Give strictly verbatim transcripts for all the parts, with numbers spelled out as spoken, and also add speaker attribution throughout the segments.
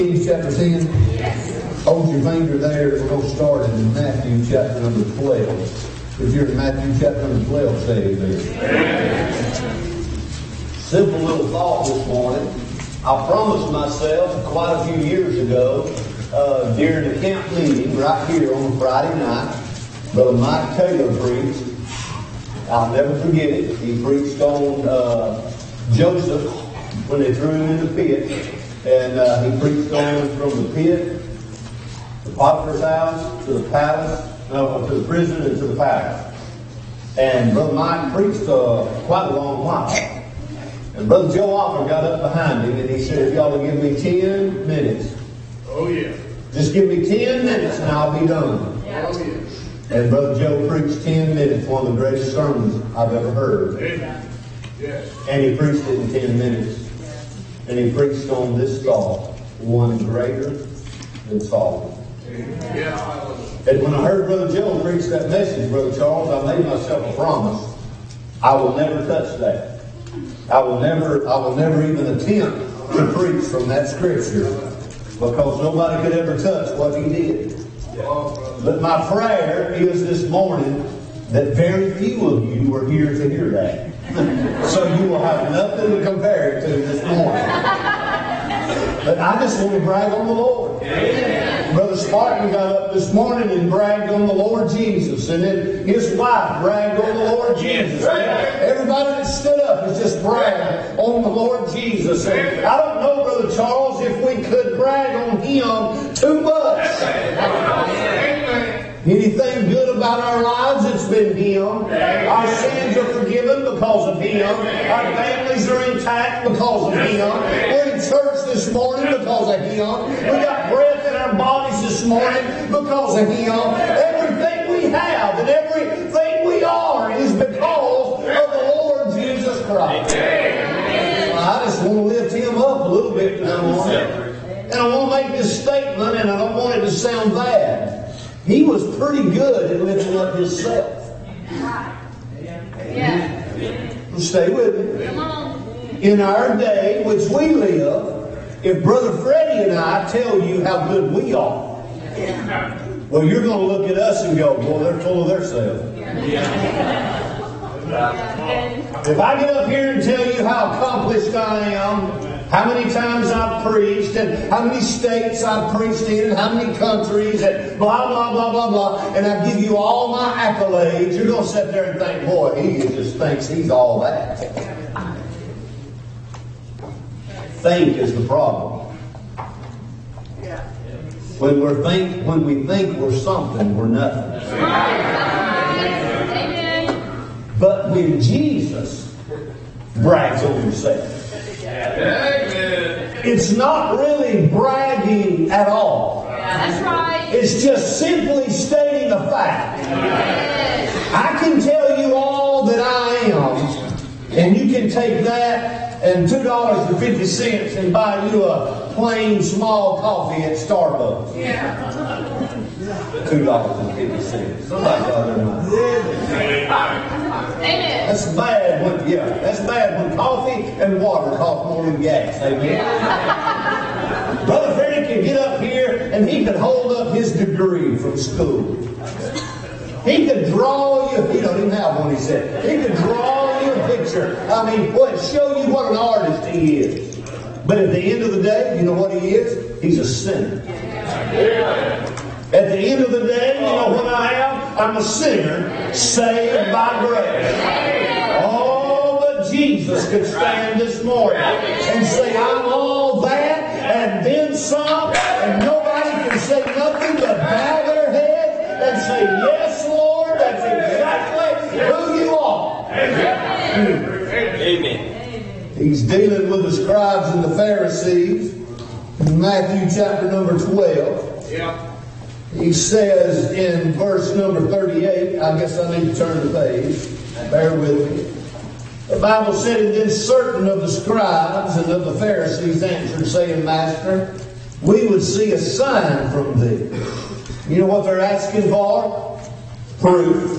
Speaker 1: Chapter ten.
Speaker 2: Yes.
Speaker 1: Hold your finger there. We're going to start in Matthew chapter number twelve. If you're in Matthew chapter number twelve, say amen. Simple little thought this morning. I promised myself quite a few years ago uh, during the camp meeting right here on Friday night, Brother Mike Taylor preached. I'll never forget it. He preached on uh, Joseph when they threw him in the pit. And uh, he preached on from the pit, the Potiphar's house, to the palace, no, to the prison and to the palace. And Brother Mike preached uh, quite a long while. And Brother Joe Offer got up behind him and he said, if y'all will give me ten minutes.
Speaker 3: Oh, yeah.
Speaker 1: Just give me ten minutes and I'll be done.
Speaker 3: Yeah. Oh, yeah.
Speaker 1: And Brother Joe preached ten minutes, one of the greatest sermons I've ever heard.
Speaker 3: Amen. Yes.
Speaker 1: And he preached it in ten minutes. And he preached on this thought, one greater than Solomon.
Speaker 3: Yeah.
Speaker 1: And when I heard Brother Joe preach that message, Brother Charles, I made myself a promise. I will never touch that. I will never, I will never even attempt to preach from that scripture, because nobody could ever touch what he did. But my prayer is this morning that very few of you were here to hear that. So you will have nothing to compare it to this morning. But I just want to brag on the Lord. Amen. Brother Spartan got up this morning and bragged on the Lord Jesus. And then his wife bragged on the Lord Jesus. Everybody that stood up has just bragged on the Lord Jesus. And I don't know, Brother Charles, if we could brag on Him too much. Anything good about our lives, it's been Him. Our sins are forgiven because of Him. Our families are intact because of Him. We're in church this morning because of Him. We got breath in our bodies this morning because of Him. Everything we have and everything we are is because of the Lord Jesus Christ. Well, I just want to lift Him up a little bit now. And I want to make this statement, and I don't want it to sound bad. He was pretty good at lifting up Himself.
Speaker 2: Yeah.
Speaker 1: Stay with me.
Speaker 2: Come on.
Speaker 1: In our day, which we live, if Brother Freddie and I tell you how good we are, well, you're going to look at us and go, boy, they're full of themselves. If I get up here and tell you how accomplished I am, how many times I've preached, and how many states I've preached in, and how many countries, and blah, blah, blah, blah, blah, and I give you all my accolades, you're going to sit there and think, boy, he just thinks he's all that. Think is the problem. When we're think, when we think we're something, we're nothing. But when Jesus brags on Himself, it's not really bragging at all.
Speaker 2: That's right.
Speaker 1: It's just simply stating a fact. I can tell you all that I am, and you can take that and two dollars and fifty cents and buy you a plain small coffee at Starbucks.
Speaker 2: Yeah.
Speaker 1: two dollars and fifty cents. Somebody got their money.
Speaker 2: Amen.
Speaker 1: That's bad when, yeah, that's bad when coffee and water cost more than gas. Amen. Brother Freddie can get up here and he could hold up his degree from school. He could draw you, he don't even have one, he said. He could draw you a picture. I mean, what, show you what an artist he is. But at the end of the day, you know what he is? He's a sinner. At the end of the day, you know what I am? I'm a sinner saved by grace. Oh, but Jesus could stand this morning and say, I'm all that and then some, and nobody can say nothing but bow their heads and say, yes, Lord, that's exactly who you are. Amen. He's dealing with the scribes and the Pharisees in Matthew chapter number twelve.
Speaker 3: Yeah.
Speaker 1: He says in verse number thirty-eight, I guess I need to turn the page. Bear with me. The Bible said, and then certain of the scribes and of the Pharisees answered, saying, Master, we would see a sign from thee. You know what they're asking for? Proof.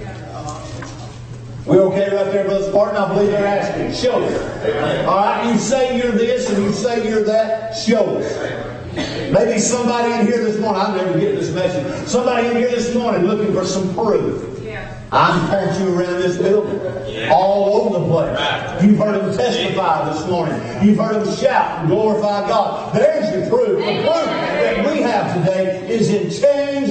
Speaker 1: We okay right there, Brother Spartan? I believe they're asking. Show us. All right, you say you're this and you say you're that. Show us. Maybe somebody in here this morning, I'll never get this message. Somebody in here this morning looking for some proof. I'm pointing you around this building, all over the place. You've heard them testify this morning. You've heard them shout and glorify God. There's your proof. The proof that we have today is in changed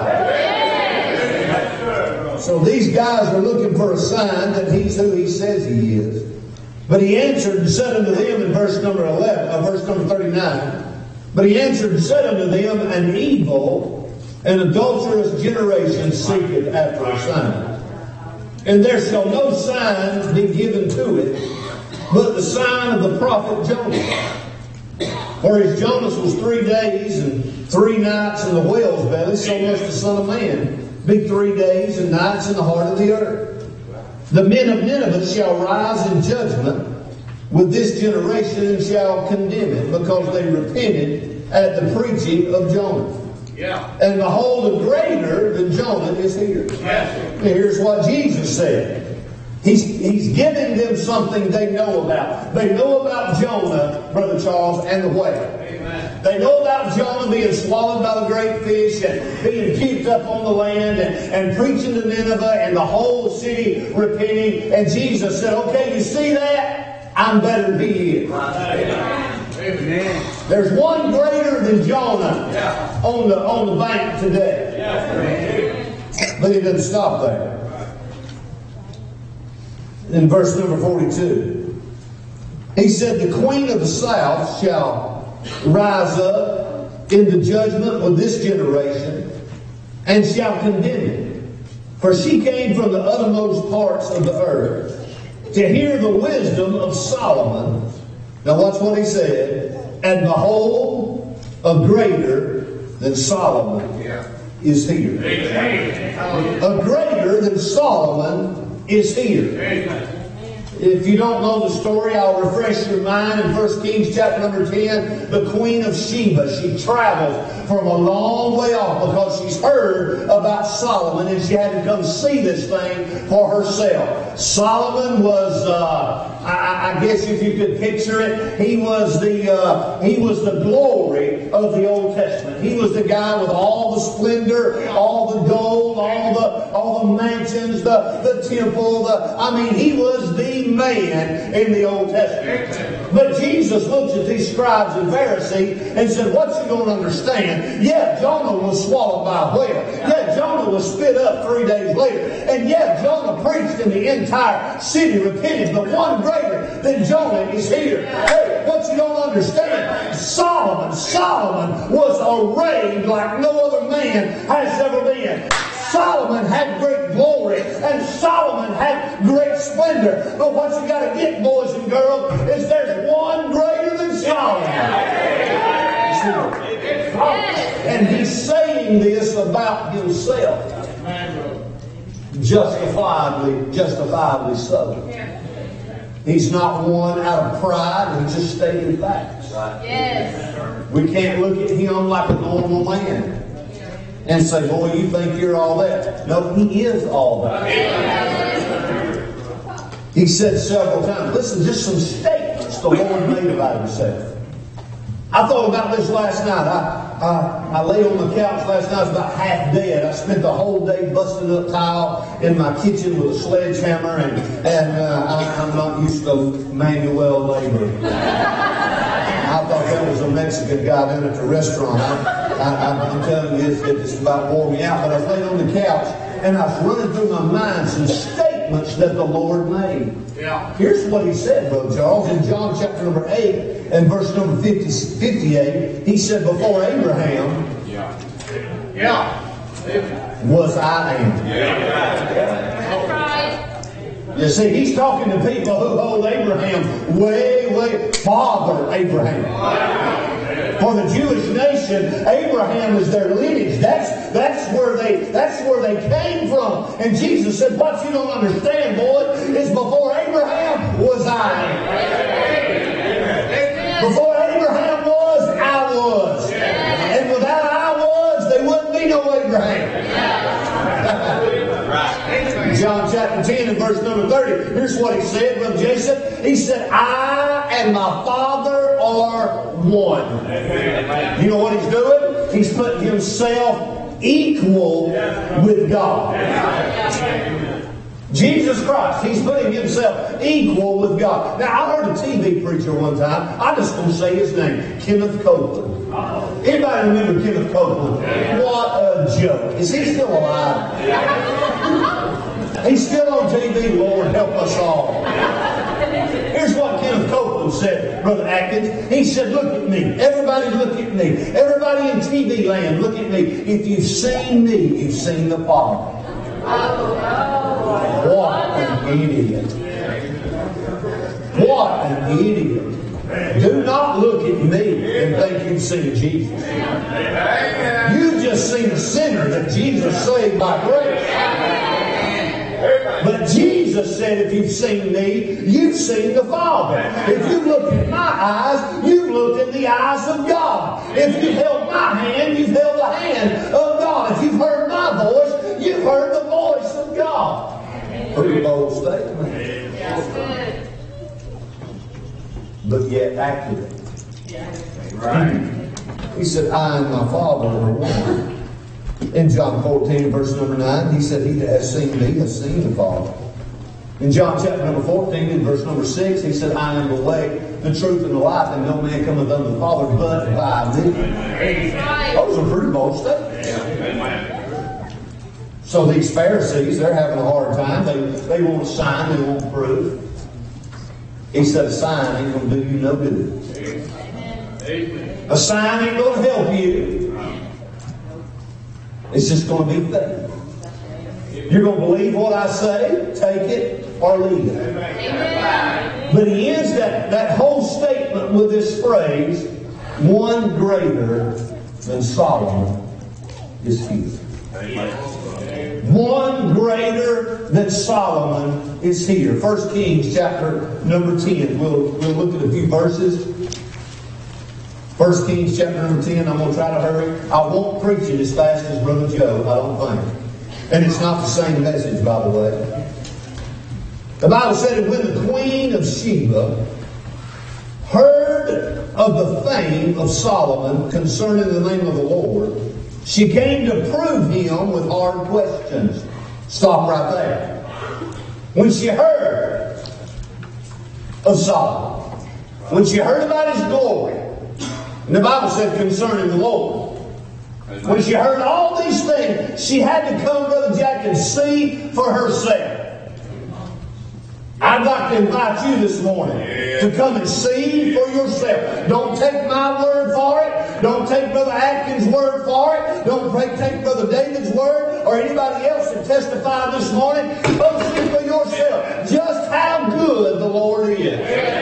Speaker 1: lives. So these guys are looking for a sign that he's who he says he is. But he answered and said unto them in verse number eleven, uh, verse number thirty-nine. But he answered and said unto them, an evil and adulterous generation seeketh after a sign. And there shall no sign be given to it, but the sign of the prophet Jonas. For as Jonas was three days and three nights in the whale's belly, so must the Son of Man be three days and nights in the heart of the earth. The men of Nineveh shall rise in judgment with this generation and shall condemn it, because they repented at the preaching of Jonah.
Speaker 3: Yeah.
Speaker 1: And behold, a greater than Jonah is here.
Speaker 3: Yes.
Speaker 1: Here's what Jesus said. He's, he's giving them something they know about. They know about Jonah, Brother Charles, and the whale.
Speaker 3: Amen.
Speaker 1: They know about Jonah being swallowed by the great fish and being kept up on the land and, and preaching to Nineveh and the whole city repenting. And Jesus said, okay, you see that? I'm better than he is.
Speaker 3: Amen.
Speaker 1: There's one greater than Jonah
Speaker 3: Yeah.
Speaker 1: on the on the bank today.
Speaker 3: Yeah.
Speaker 1: But he doesn't stop there. In verse number forty-two, he said, the queen of the south shall rise up in the judgment with this generation and shall condemn it. For she came from the uttermost parts of the earth to hear the wisdom of Solomon. Now watch what he said. And behold, a greater than Solomon is here. A greater than Solomon is here. If you don't know the story, I'll refresh your mind in First Kings chapter number ten. The Queen of Sheba, she traveled from a long way off because she's heard about Solomon and she had to come see this thing for herself. Solomon was, uh, I, I guess if you could picture it, he was the uh, he was the glory of the Old Testament. He was the guy with all the splendor, all the gold, all the all the mansions, the the temple. The I mean, he was the man in the Old Testament. But Jesus looks at these scribes and Pharisees and said, what you don't understand? Yeah, Jonah was swallowed by a whale. Yeah, Jonah was spit up three days later. And yeah, Jonah preached and the entire city repented. But one greater than Jonah is here. Hey, what you don't understand? Solomon, Solomon was arrayed like no other man has ever been. Solomon had great glory and Solomon had great splendor. But what you got to get, boys and girls, is there's one greater than Solomon. And he's saying this about himself. Justifiably, justifiably so. He's not one out of pride, he's just stating facts.
Speaker 2: Yes.
Speaker 1: We can't look at him like a normal man and say, boy, you think you're all that. No, he is all that. He said several times, listen, just some statements the Lord made about himself. I thought about this last night. I, I, I lay on the couch last night, I was about half dead. I spent the whole day busting up tile in my kitchen with a sledgehammer, and, and uh, I, I'm not used to manual labor. I thought that was a Mexican guy down at the restaurant. I, I, I'm telling you, it's, it's about wore me out. But I was laying on the couch, and I was running through my mind some statements that the Lord made.
Speaker 3: Yeah.
Speaker 1: Here's what he said, Brother Charles, in John chapter number eight and verse number fifty, fifty-eight. He said, before Abraham
Speaker 3: Yeah. Yeah.
Speaker 1: was I am.
Speaker 2: That's right.
Speaker 1: You see, he's talking to people who hold Abraham way, way, Father Abraham. For the Jewish nation, Abraham is their lineage. That's that's where they that's where they came from. And Jesus said, what you don't understand, boy, is before Abraham was I. Before Abraham was, I was. And without I was, there wouldn't be no Abraham. John chapter ten and verse number thirty. Here's what he said, Brother Jason. He said, I and my Father are one. You know what he's doing? He's put himself equal with God. Jesus Christ, he's putting himself equal with God. Now, I heard a T V preacher one time. I just won't say his name. Kenneth Copeland. Anybody remember Kenneth Copeland? What a joke. Is he still alive? He's still on T V. Lord, help us all. Here's what Kenneth Copeland said, Brother Atkins. He said, look at me. Everybody look at me. Everybody in T V land, look at me. If you've seen me, you've seen the Father. What an idiot. What an idiot. Do not look at me and think you've seen Jesus. You've just seen a sinner that Jesus saved by grace. But Jesus said, if you've seen me, you've seen the Father. If you look at my eyes, you've looked in the eyes of God. If you've held my hand, you've held the hand of God. If you've heard my voice, you've heard the voice of God. Pretty bold statement. But yet accurate. He said, I and my Father are one. In John fourteen, verse number nine, he said, he that has seen me has seen the Father. In John chapter number fourteen, in verse number six, he said, I am the way, the truth, and the life, and no man cometh unto the Father but by me. Those are pretty bold statements. So these Pharisees, they're having a hard time. They, they want a sign, they want proof. He said, a sign ain't going to do you no good. A sign ain't going to help you. It's just going to be faith. You're going to believe what I say, take it, or leave it. Amen. But he ends that, that whole statement with this phrase, one greater than Solomon is here. One greater than Solomon is here. First Kings chapter number ten. We'll, we'll look at a few verses. First Kings chapter number ten. I'm going to try to hurry. I won't preach it as fast as Brother Joe, I don't think. And it's not the same message, by the way. The Bible said that when the Queen of Sheba heard of the fame of Solomon concerning the name of the Lord, she came to prove him with hard questions. Stop right there. When she heard of Solomon, when she heard about his glory, and the Bible said concerning the Lord, when she heard all these things, she had to come, Brother Jack, and see for herself. I'd like to invite you this morning to come and see for yourself. Don't take my word for it. Don't take Brother Atkins' word for it. Don't take Brother David's word or anybody else that testified this morning. Come see for yourself just how good the Lord is.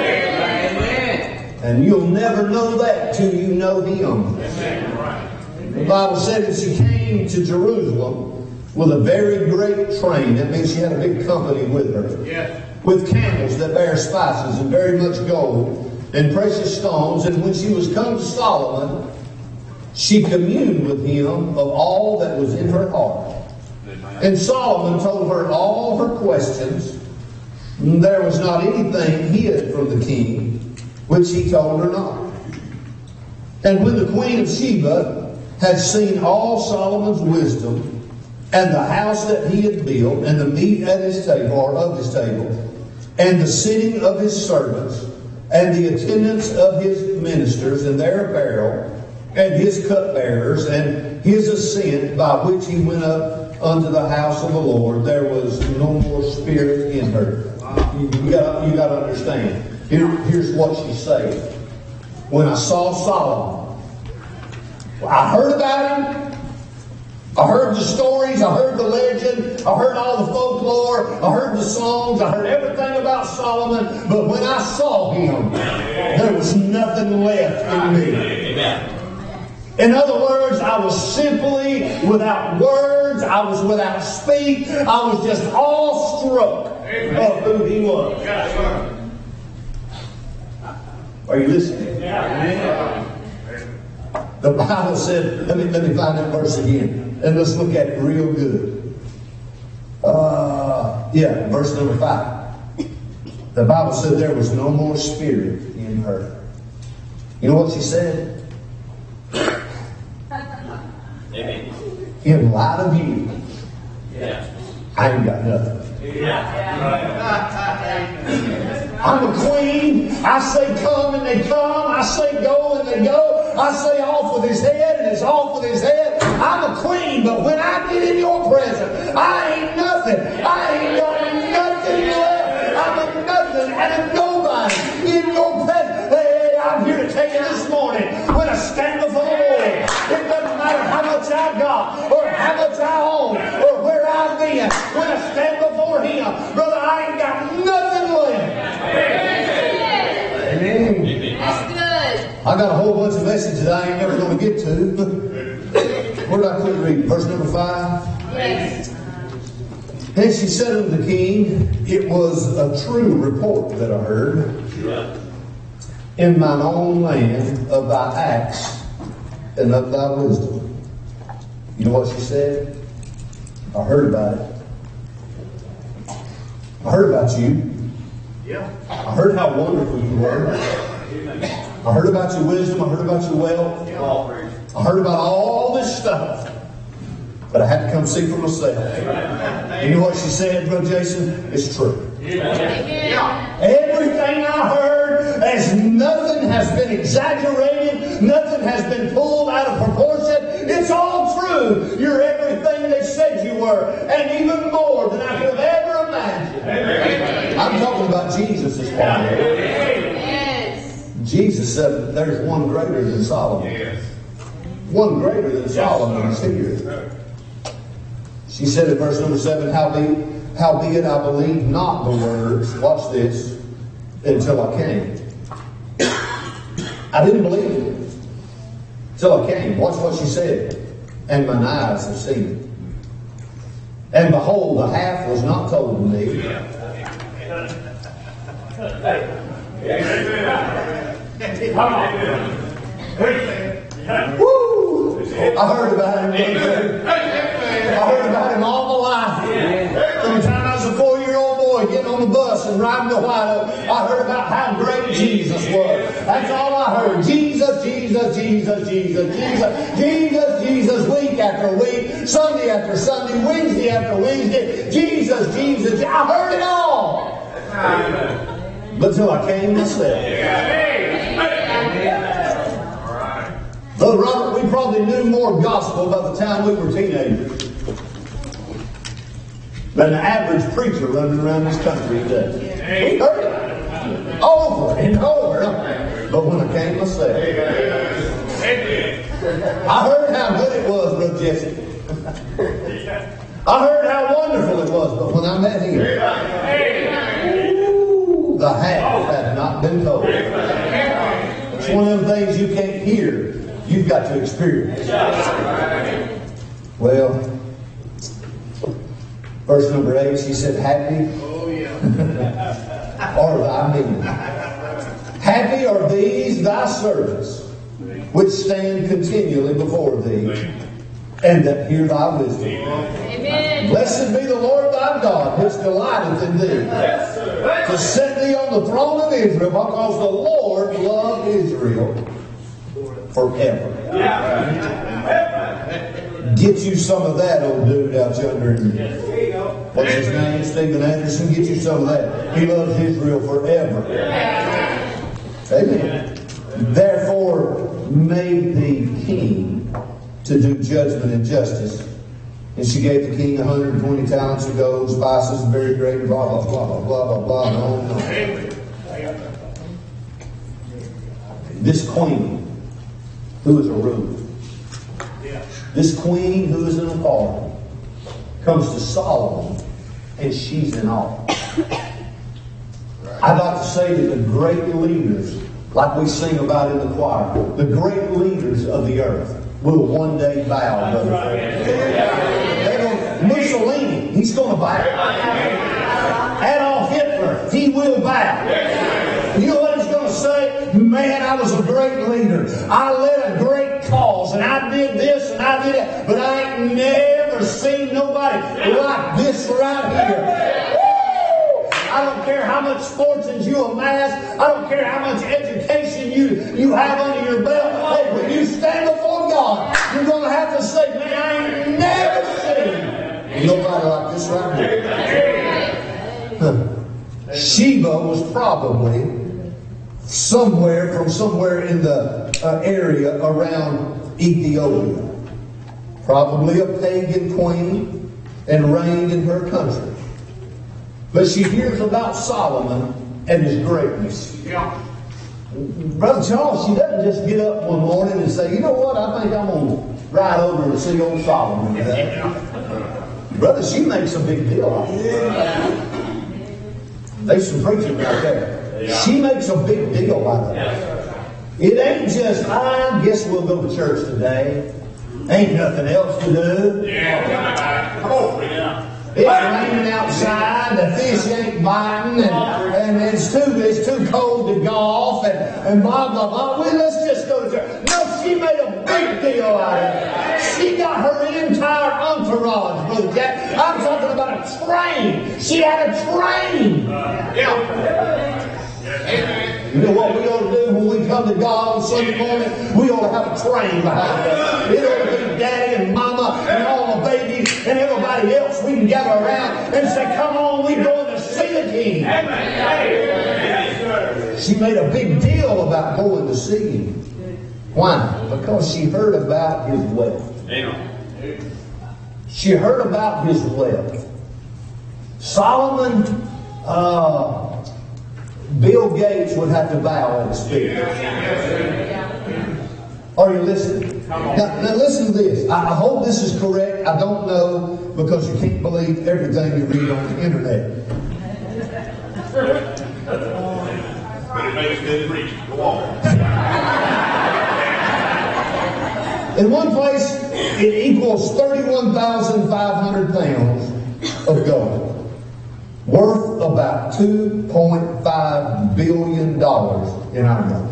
Speaker 1: And you'll never know that till you know Him. The Bible said that she came to Jerusalem with a very great train. That means she had a big company with her. Yes. With camels that bear spices and very much gold and precious stones. And when she was come to Solomon, she communed with him of all that was in her heart. And Solomon told her all her questions. There was not anything hid from the king, which he told her not. And when the Queen of Sheba had seen all Solomon's wisdom, and the house that he had built, and the meat at his table, or of his table, and the sitting of his servants, and the attendance of his ministers, and their apparel, and his cupbearers, and his ascent by which he went up unto the house of the Lord, there was no more spirit in her. You, you got you got to understand. Here, here's what she said. When I saw Solomon, I heard about him. I heard the stories, I heard the legend, I heard all the folklore, I heard the songs, I heard everything about Solomon, but when I saw him, there was nothing left in me. In other words, I was simply without words, I was without speech, I was just awestruck of who he was. Are you listening? The Bible said, let me, let me find that verse again. And let's look at it real good. Uh, yeah, verse number five. The Bible said there was no more spirit in her. You know what she said? in light of you, I ain't got nothing. I'm a queen. I say come and they come. I say go and they go. I say off with his head and it's off with his head. I'm a queen, but when I get in your presence, I ain't nothing. I ain't got nothing left. I'm a nothing and a nobody in your presence. Hey, I'm here to tell you this morning, when I stand before the Lord, it doesn't matter how much I got or how much I own or where I've been. When I stand before Him, brother, I ain't got nothing left. Amen.
Speaker 2: That's good.
Speaker 1: I got a whole bunch of messages I ain't never going to get to. Where did I quit reading? Verse number five.
Speaker 2: Yes.
Speaker 1: And she said unto the king, it was a true report that I heard in mine own land of thy acts and of thy wisdom. You know what she said? I heard about it. I heard about you. I heard how wonderful you were. I heard about your wisdom. I heard about your wealth. I heard about all this stuff. But I had to come see for myself. You know what she said, Brother Jason? It's true. Everything I heard, as nothing has been exaggerated, nothing has been pulled out of proportion. It's all true. You're everything they said you were, and even more than I could have ever imagined. I'm talking about Jesus this morning.
Speaker 2: Yes.
Speaker 1: Jesus said there's one greater than Solomon. One greater than Solomon is here. She said in verse number seven, Howbeit, howbeit I believe not the words, watch this, until I came. I didn't believe it until I came. Watch what she said. And mine eyes have seen it. And behold, the half was not told to me. Woo! I heard about him. I heard about him all my life. From the time I was a four-year-old boy getting on the bus and riding to White Oak, I heard about how great Jesus was. That's all I heard. Jesus, Jesus, Jesus, Jesus, Jesus, Jesus, Jesus, week after week, Sunday after Sunday, Wednesday after Wednesday, Jesus, Jesus. I heard it all. But till I came myself. Brother Robert, we probably knew more gospel by the time we were teenagers than the average preacher running around this country today. We heard it over and over. But when I came myself, I heard how good it was, Brother Jesse. I heard how wonderful it was, but when I met him, ooh, the half had not been told. It's one of them things you can't hear. You've got to experience. Well, verse number eight, she said, happy are thy men. Happy are these thy servants, which stand continually before thee, and that hear thy wisdom.
Speaker 2: Amen.
Speaker 1: Blessed be the Lord thy God, which delighteth in thee, to set thee on the throne of Israel, because the Lord loved Israel forever. Get you some of that, old dude out yonder. What's his name? Stephen Anderson. Get you some of that. He loves Israel forever. Amen. Therefore made thee king to do judgment and justice. And she gave the king one hundred twenty talents of gold, spices, and very great, blah, blah, blah, blah, blah, blah, blah, and on and on. This queen, who is a ruler, this queen who is an authority, comes to Solomon, and she's in awe. I'd like to say that the great leaders, like we sing about in the choir, the great leaders of the earth will one day bow, brother. They're going, Mussolini, he's going to bow. Adolf Hitler, he will bow. You know what he's going to say? Man, I was a great leader. I led a great cause, and I did this and I did that, but I ain't never seen nobody like this right here. I don't care how much fortunes you amass. I don't care how much education you, you have under your belt. Hey, when you stand before God, you're going to have to say, man, I ain't never Nobody like this right here. Huh. Sheba was probably somewhere from somewhere in the uh, area around Ethiopia. Probably a pagan queen and reigned in her country. But she hears about Solomon and his greatness.
Speaker 3: Yeah.
Speaker 1: Brother Charles, she doesn't just get up one morning and say, you know what, I think I'm going to ride over and see old Solomon today. Brother, she makes a big deal out of it. There's some preaching right there. She makes a big deal out of it. It ain't just, I guess we'll go to church today. Ain't nothing else to do.
Speaker 3: Yeah. Oh, yeah.
Speaker 1: It's raining outside, the fish ain't biting, and, and it's too it's too cold to golf, and, and blah, blah, blah. Well, let's just go to church. No, she made a big deal out of it. She got her entire entourage, Brother Jack. I'm talking about a train. She had a train.
Speaker 3: Yeah. Amen.
Speaker 1: You know what we ought to do when we come to God on Sunday morning? We ought to have a train behind us. It ought to be Daddy and Mama and all the babies and everybody else. We can gather around and say, come on, we're going to see the King. She made a big deal about going to see him. Why? Because she heard about his wealth. She heard about his wealth. Solomon, uh, Bill Gates would have to bow at his feet. Are you listening? Now, now listen to this. I, I hope this is correct. I don't know because you can't believe everything you read on the internet.
Speaker 3: But it makes good preaching. Go on.
Speaker 1: In one place, it equals thirty-one thousand five hundred pounds of gold, worth about two point five billion dollars in our money.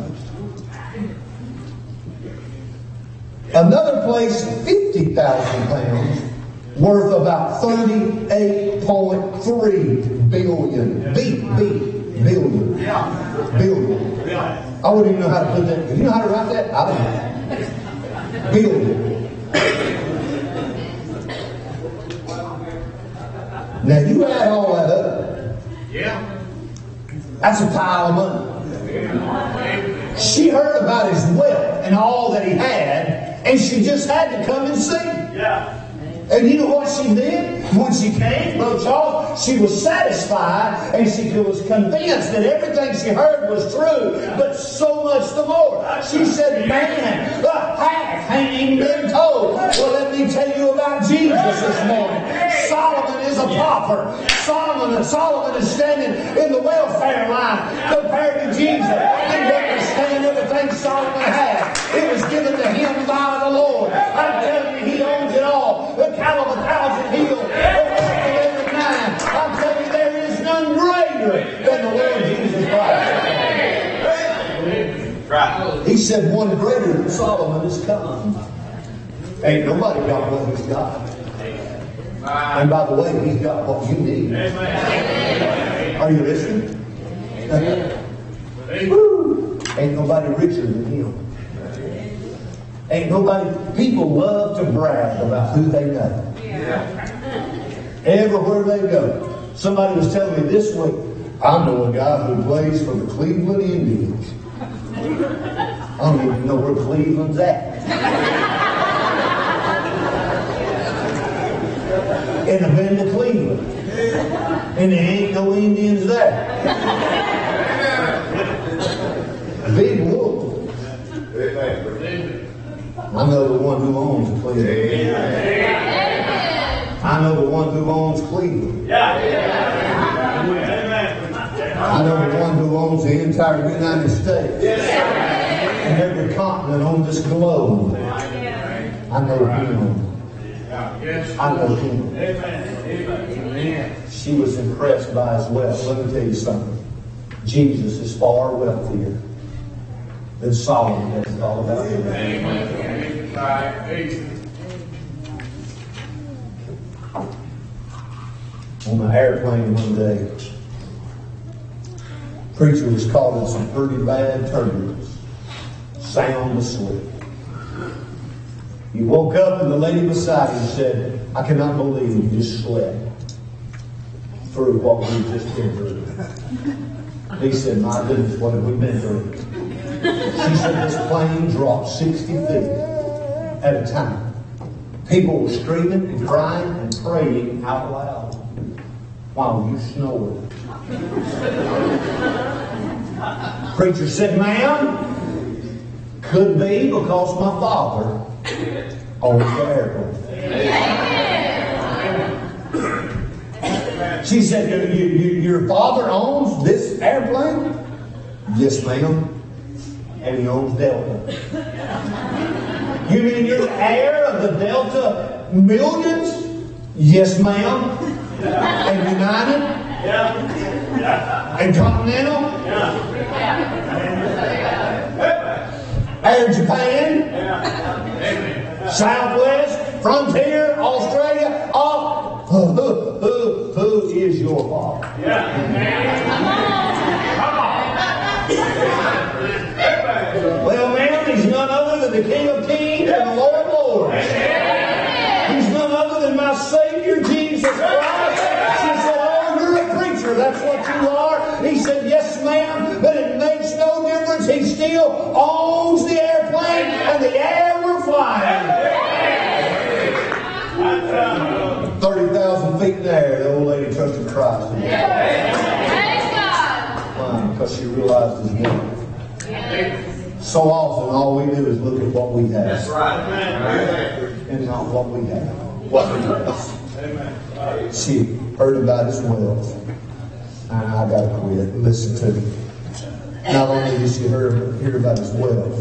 Speaker 1: Another place, fifty thousand pounds, worth about thirty-eight point three billion. B, B, billion. Billion. I wouldn't even know how to put that. You know how to write that? I don't know. Billion. Now you add all that up.
Speaker 3: Yeah.
Speaker 1: That's a pile of money. She heard about his wealth and all that he had, and she just had to come and see.
Speaker 3: Yeah.
Speaker 1: And you know what she did? When she came, Brother Charles, she was satisfied and she was convinced that everything she heard was true, but so much the more. She said, man, the half ain't even been told. Well, let me tell you about Jesus this morning. Solomon is a pauper. Solomon, Solomon is standing in the welfare line compared to Jesus. He didn't understand everything Solomon had. It was given to him by the Lord. I'm telling you, he owns it all. The cattle of a thousand hills, the wealth of every man. I'm telling you, there is none greater than the Lord Jesus Christ.
Speaker 3: Right.
Speaker 1: He said, one greater than Solomon is coming. Ain't nobody got what he's got. And by the way, he's got what you need. Are you listening? Woo. Ain't nobody richer than him. Ain't nobody, people love to brag about who they know. Everywhere they go. Somebody was telling me this week, I know a guy who plays for the Cleveland Indians. I don't even know where Cleveland's at. And I've been to Cleveland. And there ain't no Indians there. Big wolf. I know the one who owns Cleveland. I know the one who owns Cleveland. I know the one who owns the entire United States. And every continent on this globe. I know him. I know him. She was impressed by his wealth. Let me tell you something. Jesus is far wealthier than Solomon. That's all about him. On the airplane one day, preacher was caught in some pretty bad turbulence, sound asleep. He woke up and the lady beside him said, I cannot believe you just slept through what we've just been through. He said, my goodness, what have we been through? She said, this plane dropped sixty feet at a time. People were screaming and crying and praying out loud while you snored. Preacher said, ma'am, could be because my father owns the airplane. She said, you, you, your father owns this airplane? Yes, ma'am. And he owns Delta. You mean you're the heir of the Delta millions? Yes, ma'am. And United? Yeah. And Continental? Yeah. Air Japan? Yeah. Southwest? Frontier? Australia? Oh, who, who, who, who is your father? Yeah. Come on. Well, ma'am, he's none other than the King of Kings and the Lord of Lords. He's none other than my Savior, Jesus Christ. She said, oh, you're a preacher. That's what you are. He said, yes, ma'am, but it makes no difference. He still owns the airplane and the air we're flying. thirty thousand feet in the air, the old lady trusted Christ. Why? Because she realized his name. So often, all we do is look at what we have. That's right. And not what we have. What we have. She heard about his wealth. And I got to quit. Listen to me. Not only did she hear, hear about his wealth,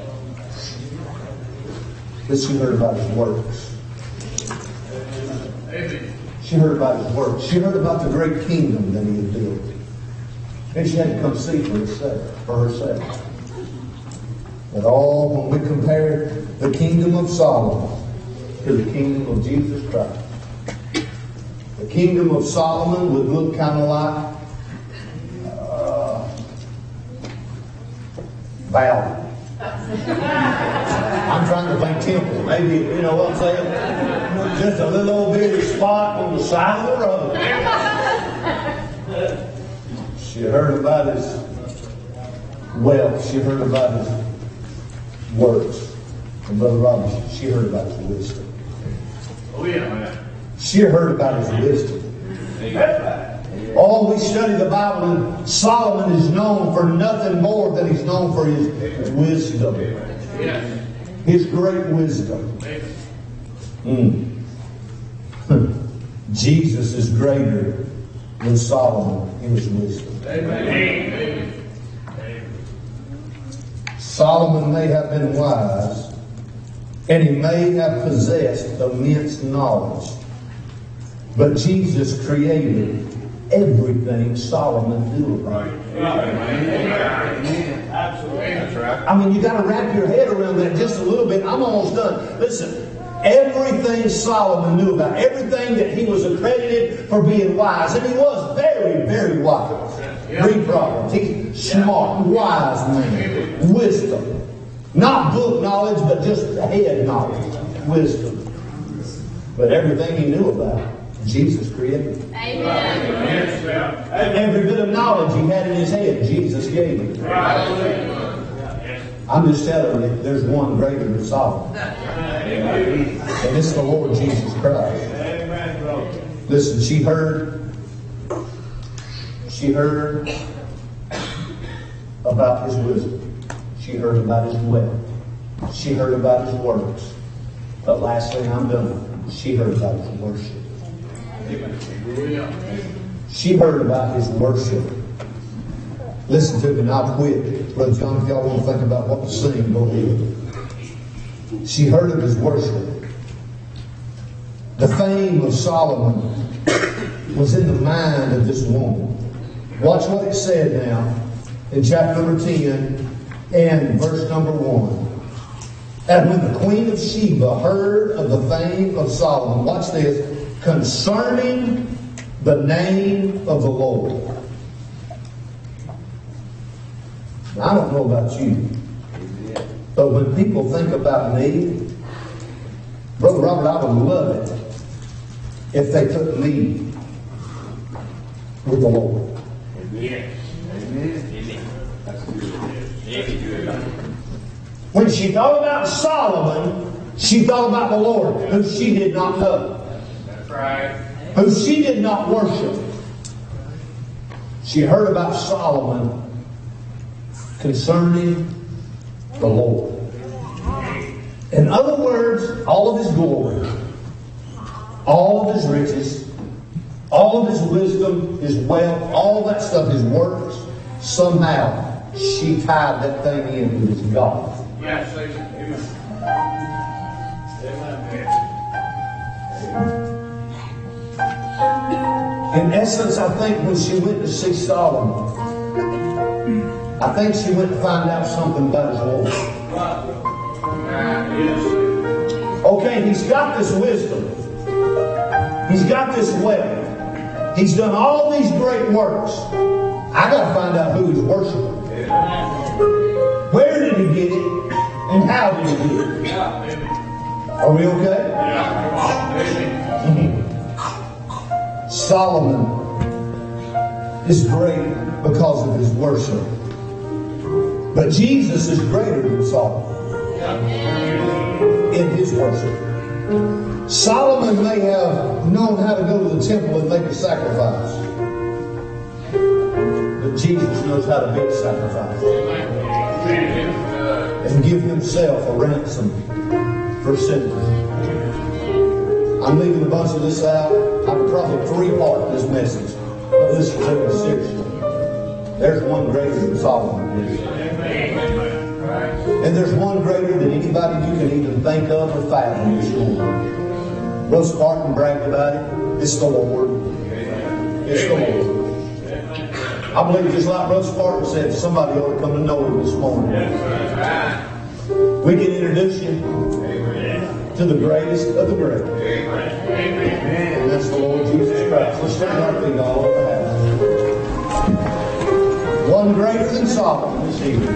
Speaker 1: but she heard about his works. She heard about his works. She heard about the great kingdom that he had built. And she had to come see for herself. For herself. But all, when we compare the kingdom of Solomon to the kingdom of Jesus Christ, the kingdom of Solomon would look kind of like uh, valley. I'm trying to think temple. Maybe, you know what I'm saying? Just a little old bitty spot on the side of the road. She heard about his wealth. She heard about his works. And Brother Robbie, she heard about his wisdom.
Speaker 3: Oh, yeah, man.
Speaker 1: She heard about his wisdom. Oh, we study the Bible, and Solomon is known for nothing more than he's known for his wisdom. His great wisdom. Mm. Jesus is greater than Solomon in his wisdom. Amen. Solomon may have been wise, and he may have possessed immense knowledge, but Jesus created everything Solomon knew about.
Speaker 3: Absolutely. That's right.
Speaker 1: I mean, you got to wrap your head around that just a little bit. I'm almost done. Listen, everything Solomon knew about, everything that he was accredited for being wise, and he was very, very wise. Read Proverbs. He's smart, wise man, wisdom, not book knowledge, but just head knowledge, wisdom. But everything he knew about, Jesus created.
Speaker 2: Amen.
Speaker 1: Every bit of knowledge he had in his head, Jesus gave him. I'm just telling you, there's one greater than Solomon. And it's the Lord Jesus Christ. Listen, she heard, she heard about his wisdom. She heard about his wealth. She heard about his works. But last thing I'm done, she heard about his worship. She heard about his worship. Listen to me and I'll quit. Brother John, if y'all want to think about what to sing, go ahead. She heard of his worship. The fame of Solomon was in the mind of this woman. Watch what it said now in chapter number ten and verse number one. And when the queen of Sheba heard of the fame of Solomon, watch this, concerning the name of the Lord. Now, I don't know about you, but when people think about me Brother Robert, I would love it if they took me with the Lord.
Speaker 3: Yes. Amen.
Speaker 1: When she thought about Solomon, she thought about the Lord, who she did not know,
Speaker 3: That's right.
Speaker 1: who she did not worship. She heard about Solomon concerning the Lord. In other words, all of his glory, all of his riches, all of his wisdom, his wealth, all that stuff, his works, somehow she tied that thing in with his God.
Speaker 3: Yes, amen.
Speaker 1: In essence, I think when she went to see Solomon, I think she went to find out something about his Lord.
Speaker 3: Yes.
Speaker 1: Okay, he's got this wisdom. He's got this wealth. He's done all these great works. I got to find out who he's worshiping. Where did he get it? And how did he get it? Are we okay? Solomon is great because of his worship. But Jesus is greater than Solomon in his worship. Solomon may have known how to go to the temple and make a sacrifice. But Jesus knows how to make a sacrifice. And give himself a ransom for sinners. I'm leaving a bunch of this out. I could probably three-part this message. But this is taken seriously. There's one greater than Solomon. And there's one greater than anybody you can even think of or fathom this morning. Brother Spartan bragged about it. It's the Lord. It's the Lord. I believe just like Brother Spartan said, somebody ought to come to know him this morning. We can introduce you to the greatest of the great. And that's the Lord Jesus Christ. Let's stand our feet all over the house. One greater than Solomon is here.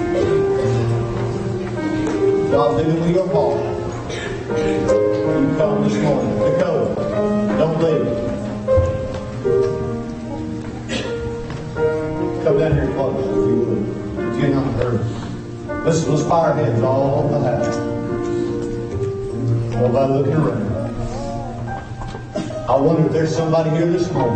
Speaker 1: God, do it with your heart. You come this morning. Dakota, don't leave. Come down here close if you would. If you're not hurt. Let's, let's bow our heads all over the house. Everybody looking around. I wonder if there's somebody here this morning